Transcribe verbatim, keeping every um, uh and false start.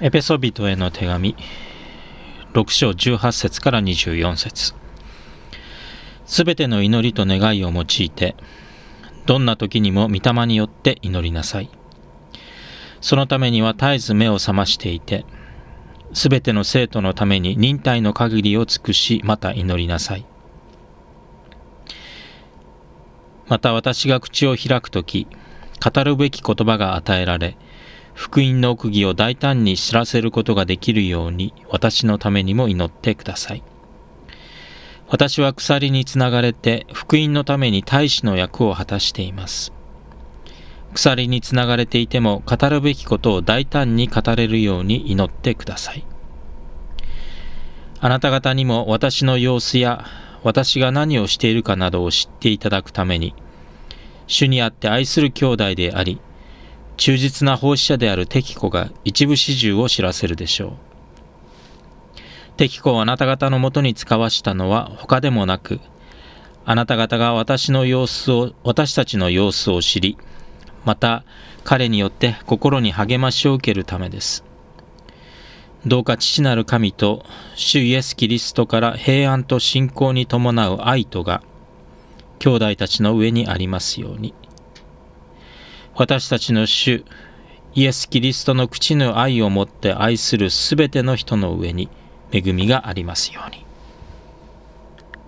エペソビトへの手紙ろく章じゅうはち節からにじゅうよん節。すべての祈りと願いを用いて、どんな時にも御霊によって祈りなさい。そのためには絶えず目を覚ましていて、すべての生徒のために忍耐の限りを尽くし、また祈りなさい。また私が口を開くとき、語るべき言葉が与えられ、福音の奥義を大胆に知らせることができるように、私のためにも祈ってください。私は鎖につながれて、福音のために大使の役を果たしています。鎖につながれていても、語るべきことを大胆に語れるように祈ってください。あなた方にも私の様子や、私が何をしているかなどを知っていただくために、主にあって愛する兄弟であり、忠実な奉仕者であるテキコが一部始終を知らせるでしょう。テキコをあなた方のもとに使わしたのは他でもなく、あなた方が私の様子を、私たちの様子を知り、また彼によって心に励ましを受けるためです。どうか父なる神と主イエスキリストから平安と信仰に伴う愛とが兄弟たちの上にありますように。私たちの主イエスキリストの口の愛をもって愛するすべての人の上に恵みがありますように。